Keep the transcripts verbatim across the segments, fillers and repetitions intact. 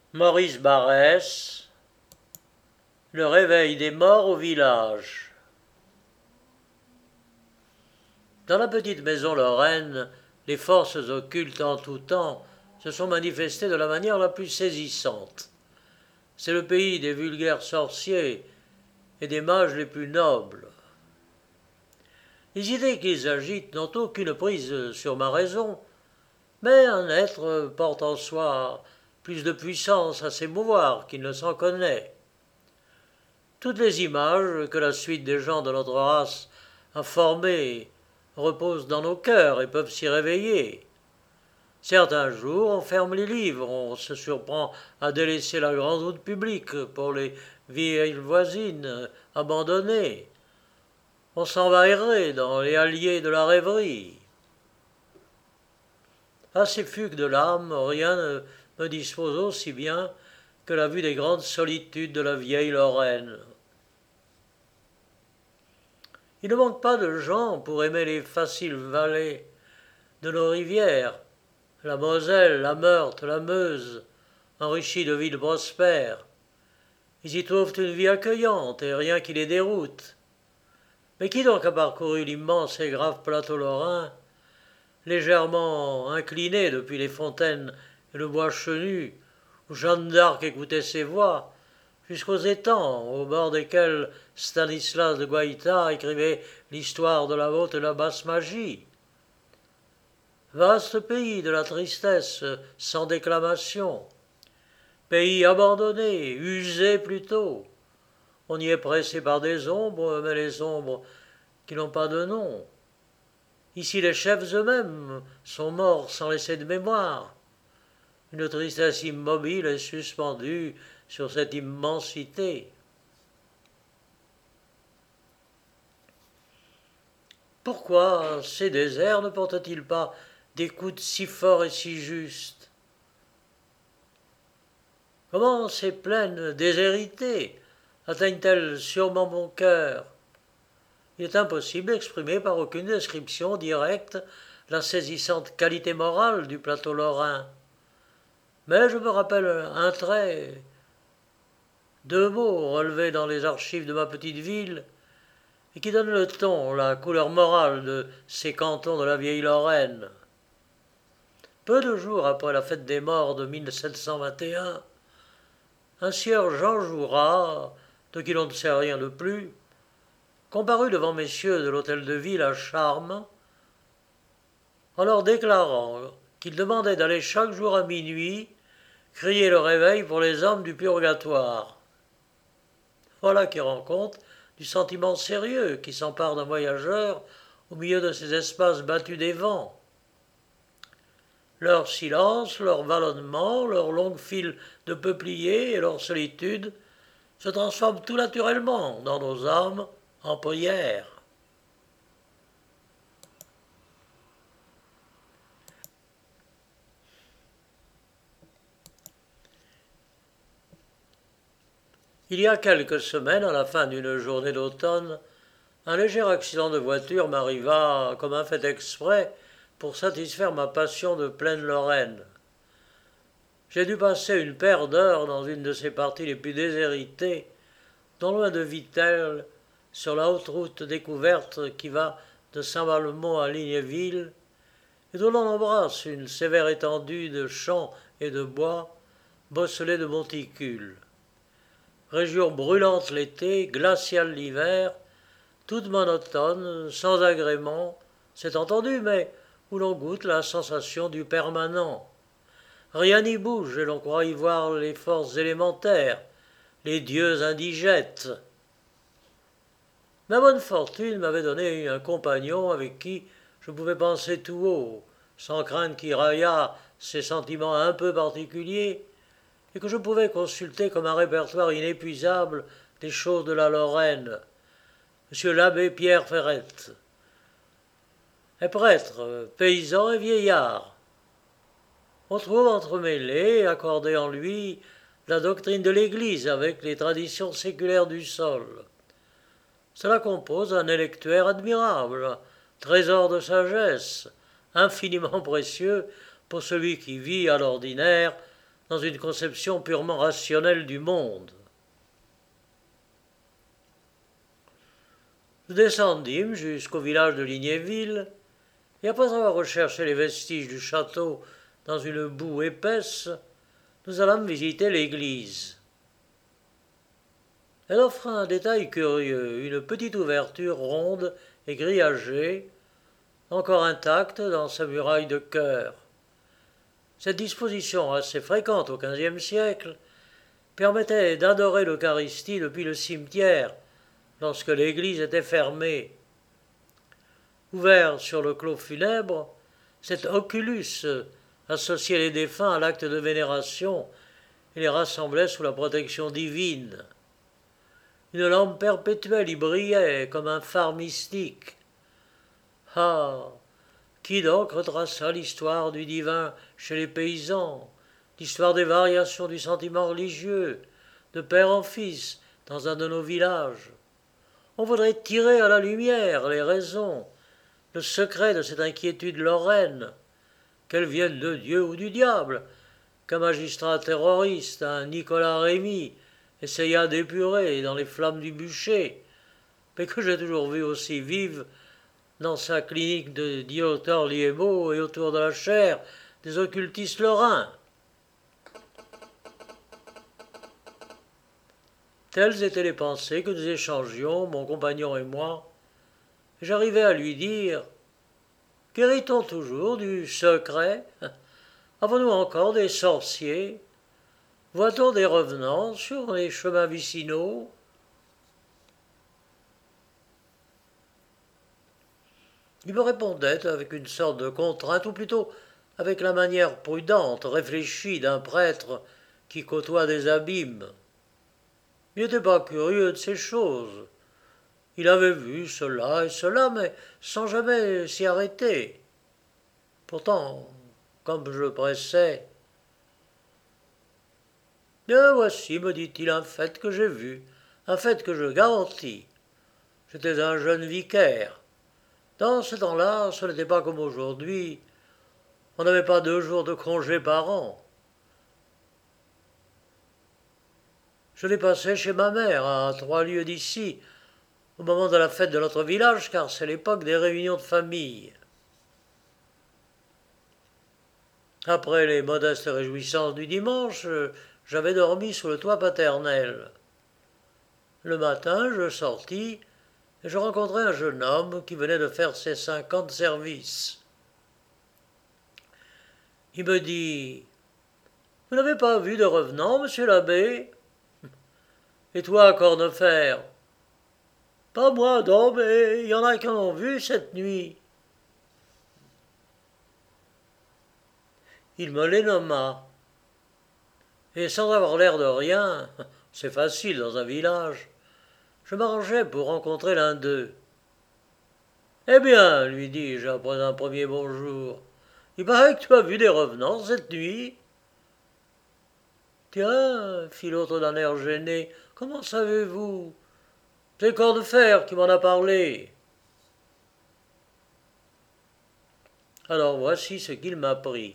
Maurice Barrès, le réveil des morts au village. Dans la petite maison lorraine, les forces occultes en tout temps se sont manifestées de la manière la plus saisissante. C'est le pays des vulgaires sorciers et des mages les plus nobles. Les idées qu'ils agitent n'ont aucune prise sur ma raison, mais un être porte en soi plus de puissance à s'émouvoir qu'il ne s'en connaît. Toutes les images que la suite des gens de notre race a formées reposent dans nos cœurs et peuvent s'y réveiller. Certains jours, on ferme les livres, on se surprend à délaisser la grande route publique pour les vieilles voisines abandonnées. On s'en va errer dans les halliers de la rêverie. À ces fugues de l'âme, rien ne me dispose aussi bien que la vue des grandes solitudes de la vieille Lorraine. Il ne manque pas de gens pour aimer les faciles vallées de nos rivières, la Moselle, la Meurthe, la Meuse, enrichies de villes prospères. Ils y trouvent une vie accueillante et rien qui les déroute. Mais qui donc a parcouru l'immense et grave plateau lorrain, légèrement incliné depuis les fontaines et le bois chenu, où Jeanne d'Arc écoutait ses voix, jusqu'aux étangs au bord desquels Stanislas de Guaita écrivait l'histoire de la haute et la basse magie. Vaste pays de la tristesse sans déclamation, pays abandonné, usé plutôt. On y est pressé par des ombres, mais les ombres qui n'ont pas de nom. Ici les chefs eux-mêmes sont morts sans laisser de mémoire. Une tristesse immobile est suspendue sur cette immensité. Pourquoi ces déserts ne portent-ils pas des coups si forts et si justes? Comment ces plaines déshéritées atteignent-elles sûrement mon cœur? Il est impossible d'exprimer par aucune description directe la saisissante qualité morale du plateau lorrain. Mais je me rappelle un trait, deux mots relevés dans les archives de ma petite ville, et qui donnent le ton, la couleur morale de ces cantons de la vieille Lorraine. Peu de jours après la fête des morts de mille sept cent vingt et un, un sieur Jean Jourat, de qui l'on ne sait rien de plus, comparut devant messieurs de l'hôtel de ville à Charmes, en leur déclarant qu'il demandait d'aller chaque jour à minuit crier le réveil pour les âmes du purgatoire. Voilà qui rend compte du sentiment sérieux qui s'empare d'un voyageur au milieu de ces espaces battus des vents. Leur silence, leur vallonnement, leurs longues files de peupliers et leur solitude se transforment tout naturellement dans nos âmes en prière. Il y a quelques semaines, à la fin d'une journée d'automne, un léger accident de voiture m'arriva comme un fait exprès pour satisfaire ma passion de pleine Lorraine. J'ai dû passer une paire d'heures dans une de ces parties les plus déshéritées, non loin de Vittel, sur la haute route découverte qui va de Saint-Valmont à Lignéville, et d'où l'on embrasse une sévère étendue de champs et de bois, bosselés de monticules. Région brûlante l'été, glaciale l'hiver, toute monotone, sans agrément, c'est entendu, mais où l'on goûte la sensation du permanent. Rien n'y bouge et l'on croit y voir les forces élémentaires, les dieux indigètes. Ma bonne fortune m'avait donné un compagnon avec qui je pouvais penser tout haut, sans crainte qu'il raillât ses sentiments un peu particuliers, et que je pouvais consulter comme un répertoire inépuisable des choses de la Lorraine, Monsieur l'abbé Pierre Ferrette. Est prêtre, paysan et vieillard. On trouve entremêlé et accordé en lui la doctrine de l'Église avec les traditions séculaires du sol. Cela compose un électuaire admirable, trésor de sagesse, infiniment précieux pour celui qui vit à l'ordinaire dans une conception purement rationnelle du monde. Nous descendîmes jusqu'au village de Lignéville, et après avoir recherché les vestiges du château dans une boue épaisse, nous allâmes visiter l'église. Elle offre un détail curieux, une petite ouverture ronde et grillagée, encore intacte dans sa muraille de chœur. Cette disposition, assez fréquente au quinzième siècle, permettait d'adorer l'Eucharistie depuis le cimetière, lorsque l'église était fermée. Ouvert sur le clos funèbre, cet oculus associait les défunts à l'acte de vénération et les rassemblait sous la protection divine. Une lampe perpétuelle y brillait comme un phare mystique. Ah, qui donc retraça l'histoire du divin chez les paysans, l'histoire des variations du sentiment religieux, de père en fils, dans un de nos villages? On voudrait tirer à la lumière les raisons, le secret de cette inquiétude lorraine, qu'elle vienne de Dieu ou du diable, qu'un magistrat terroriste, un Nicolas Rémy, essaya d'épurer dans les flammes du bûcher, mais que j'ai toujours vu aussi vive dans sa clinique de Diotor-Liébaud et autour de la chaire des occultistes lorrains. Telles étaient les pensées que nous échangions, mon compagnon et moi, et j'arrivais à lui dire « Qu'hérite-t-on toujours du secret? Avons-nous encore des sorciers? Voit-on des revenants sur les chemins vicinaux ?» Il me répondait avec une sorte de contrainte, ou plutôt avec la manière prudente, réfléchie d'un prêtre qui côtoie des abîmes. Il n'était pas curieux de ces choses. Il avait vu cela et cela, mais sans jamais s'y arrêter. Pourtant, comme je le pressais, « Bien, voici, me dit-il, un fait que j'ai vu, un fait que je garantis. J'étais un jeune vicaire. Dans ce temps-là, ce n'était pas comme aujourd'hui. On n'avait pas deux jours de congé par an. Je l'ai passé chez ma mère, à trois lieues d'ici, au moment de la fête de notre village, car c'est l'époque des réunions de famille. Après les modestes réjouissances du dimanche, j'avais dormi sous le toit paternel. Le matin, je sortis et je rencontrai un jeune homme qui venait de faire ses cinquante services. Il me dit « Vous n'avez pas vu de revenant, monsieur l'abbé ? Et toi, Cornefer ? Pas moi, non, mais il y en a qui en ont vu cette nuit. » Il me les nomma. Et sans avoir l'air de rien, c'est facile dans un village, je m'arrangeais pour rencontrer l'un d'eux. « Eh bien, lui dis-je après un premier bonjour, il paraît que tu as vu des revenants cette nuit. » « Tiens, fit l'autre d'un air gêné, comment savez-vous ? C'est Cornefer qui m'en a parlé. » Alors voici ce qu'il m'apprit.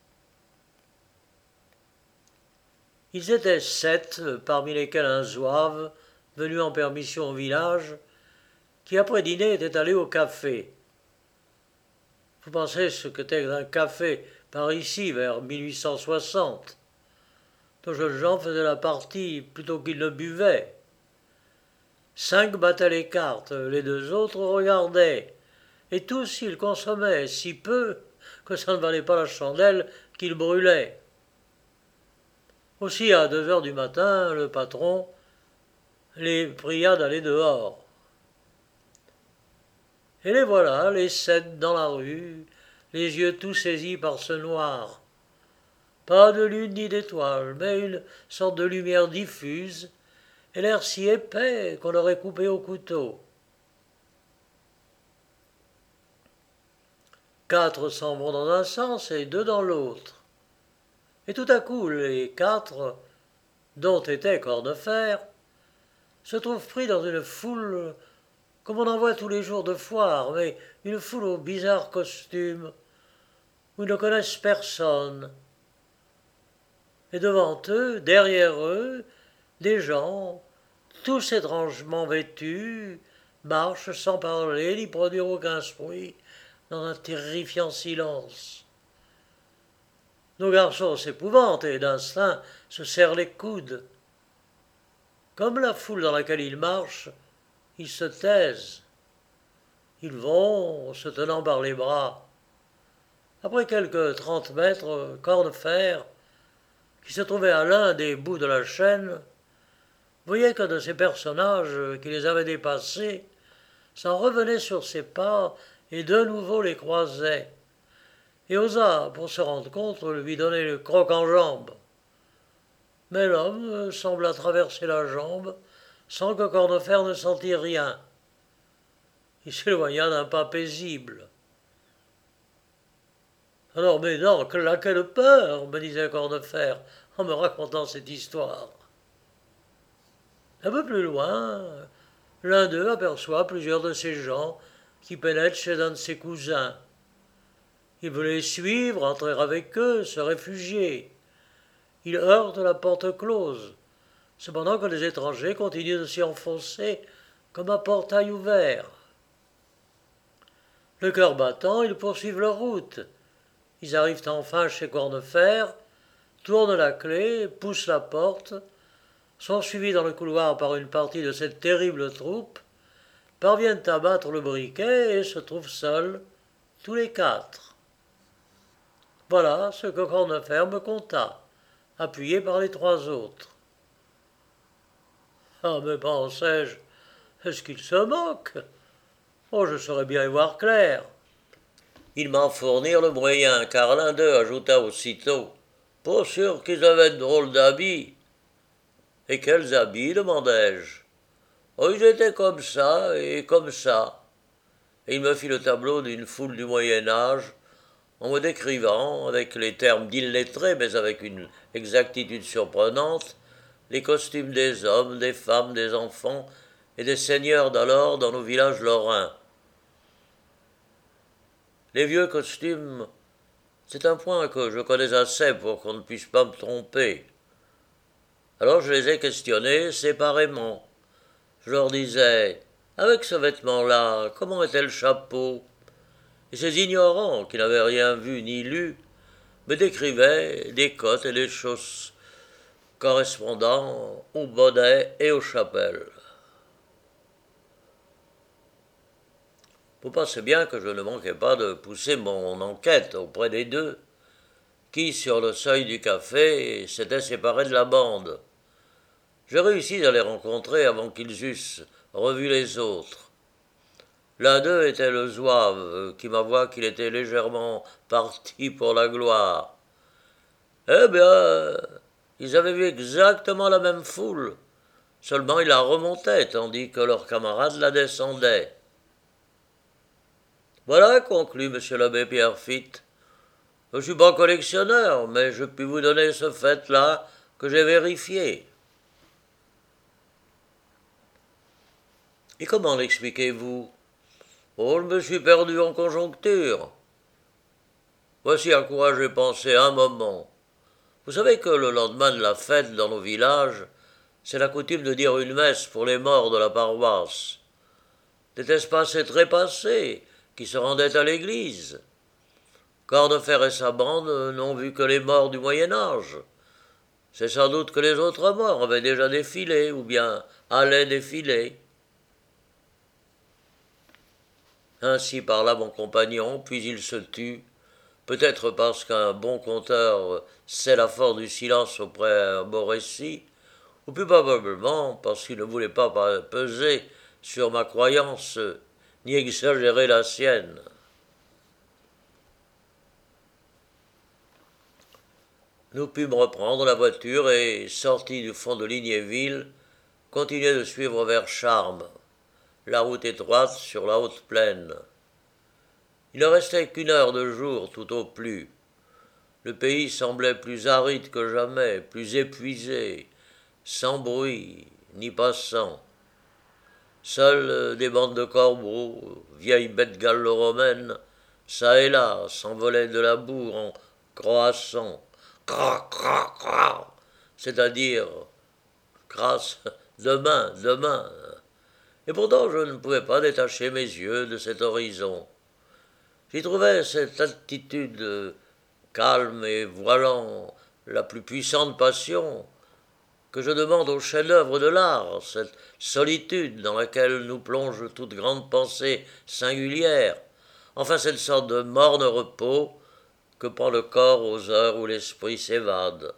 Ils étaient sept, parmi lesquels un zouave, venu en permission au village, qui après dîner était allé au café. Vous pensez ce qu'était un café par ici vers mille huit cent soixante. Nos jeunes gens faisaient la partie plutôt qu'ils ne buvaient. Cinq battaient les cartes, les deux autres regardaient, et tous ils consommaient si peu que ça ne valait pas la chandelle qu'ils brûlaient. Aussi, à deux heures du matin, le patron les pria d'aller dehors. Et les voilà, les sept dans la rue, les yeux tout saisis par ce noir. Pas de lune ni d'étoile, mais une sorte de lumière diffuse, et l'air si épais qu'on aurait coupé au couteau. Quatre s'en vont dans un sens et deux dans l'autre. Et tout à coup, les quatre, dont était Cornefer, se trouvent pris dans une foule comme on en voit tous les jours de foire, mais une foule aux bizarres costumes, où ils ne connaissent personne. et devant eux, derrière eux, des gens, tous étrangement vêtus, marchent sans parler ni produire aucun bruit dans un terrifiant silence. Nos garçons s'épouvantent et d'instinct se serrent les coudes. Comme la foule dans laquelle ils marchent, ils se taisent. Ils vont, se tenant par les bras. Après quelques trente mètres, Cornefer, qui se trouvait à l'un des bouts de la chaîne, voyait qu'un de ces personnages qui les avait dépassés s'en revenait sur ses pas et de nouveau les croisait, et osa, pour se rendre compte, lui donner le croc en jambe. Mais l'homme sembla traverser la jambe sans que Cornefer ne sentît rien. Il s'éloigna d'un pas paisible. Alors, mais non, quelle peur, me disait Cornefer en me racontant cette histoire. Un peu plus loin, l'un d'eux aperçoit plusieurs de ces gens qui pénètrent chez un de ses cousins. Il veut les suivre, entrer avec eux, se réfugier. Il heurte la porte close, cependant que les étrangers continuent de s'y enfoncer comme un portail ouvert. Le cœur battant, ils poursuivent leur route. Ils arrivent enfin chez Cornefer, tournent la clé, poussent la porte, sont suivis dans le couloir par une partie de cette terrible troupe, parviennent à battre le briquet et se trouvent seuls, tous les quatre. Voilà ce que Cornefer me conta, appuyé par les trois autres. Ah, mais pensai-je, est-ce qu'il se moque? Oh, je saurais bien y voir clair. Ils m'en fournirent le moyen, car l'un d'eux ajouta aussitôt « Pas sûr qu'ils avaient de drôles d'habits. » « Et quels habits ?» demandai-je. « Oh, ils étaient comme ça et comme ça. » Et il me fit le tableau d'une foule du Moyen-Âge, en me décrivant, avec les termes d'illettrés, mais avec une exactitude surprenante, les costumes des hommes, des femmes, des enfants et des seigneurs d'alors dans nos villages lorrains. Les vieux costumes, c'est un point que je connais assez pour qu'on ne puisse pas me tromper. Alors je les ai questionnés séparément. Je leur disais, avec ce vêtement-là, comment était le chapeau? Et ces ignorants, qui n'avaient rien vu ni lu, me décrivaient des cottes et des chausses correspondant au bonnet et aux chapelles. Vous pensez bien que je ne manquais pas de pousser mon enquête auprès des deux, qui, sur le seuil du café, s'étaient séparés de la bande. Je réussis à les rencontrer avant qu'ils eussent revu les autres. L'un d'eux était le zouave, qui m'avoua qu'il était légèrement parti pour la gloire. Eh bien, ils avaient vu exactement la même foule, seulement ils la remontaient, tandis que leurs camarades la descendaient. Voilà, conclut M. l'abbé Pierrefitte. Je ne suis pas collectionneur, mais je puis vous donner ce fait-là que j'ai vérifié. Et comment l'expliquez-vous? Oh, je me suis perdu en conjoncture. Voici à quoi j'ai pensé un moment. Vous savez que le lendemain de la fête dans nos villages, c'est la coutume de dire une messe pour les morts de la paroisse. N'était-ce pas ces trépassés qui se rendaient à l'église? Cornefer et sa bande n'ont vu que les morts du Moyen-Âge. C'est sans doute que les autres morts avaient déjà défilé, ou bien allaient défiler. Ainsi parla mon compagnon, puis il se tut, peut-être parce qu'un bon conteur sait la force du silence auprès d'un beau récit, ou plus probablement parce qu'il ne voulait pas peser sur ma croyance ni exagérer la sienne. Nous pûmes reprendre la voiture et, sortis du fond de Lignéville, continuer de suivre vers Charmes, la route étroite sur la haute plaine. Il ne restait qu'une heure de jour tout au plus. Le pays semblait plus aride que jamais, plus épuisé, sans bruit, ni passant. Seules des bandes de corbeaux, vieilles bêtes gallo-romaines, çà et là, s'envolaient de la boue en croassant, cra, cra, cra, c'est-à-dire grâce, demain, demain. Et pourtant je ne pouvais pas détacher mes yeux de cet horizon. J'y trouvais cette attitude calme et voilant la plus puissante passion que je demande au chef-d'œuvre de l'art, cette solitude dans laquelle nous plonge toute grande pensée singulière, enfin cette sorte de morne repos que prend le corps aux heures où l'esprit s'évade.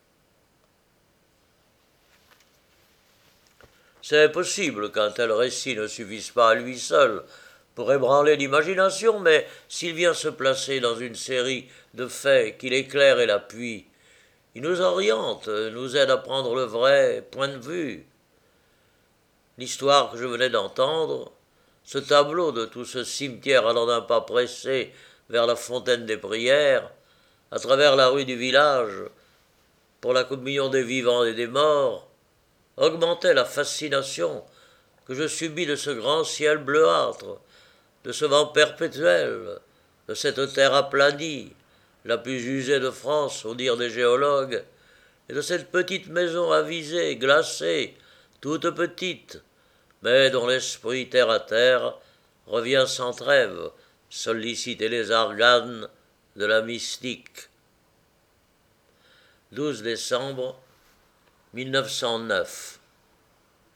C'est possible qu'un tel récit ne suffise pas à lui seul pour ébranler l'imagination, mais s'il vient se placer dans une série de faits qui l'éclairent et l'appuient, il nous oriente, nous aide à prendre le vrai point de vue. L'histoire que je venais d'entendre, ce tableau de tout ce cimetière allant d'un pas pressé vers la fontaine des prières, à travers la rue du village, pour la communion des vivants et des morts, augmentait la fascination que je subis de ce grand ciel bleuâtre, de ce vent perpétuel, de cette terre aplanie, la plus usée de France, au dire des géologues, et de cette petite maison avisée, glacée, toute petite, mais dont l'esprit terre à terre revient sans trêve solliciter les organes de la mystique. douze décembre mille neuf cent neuf.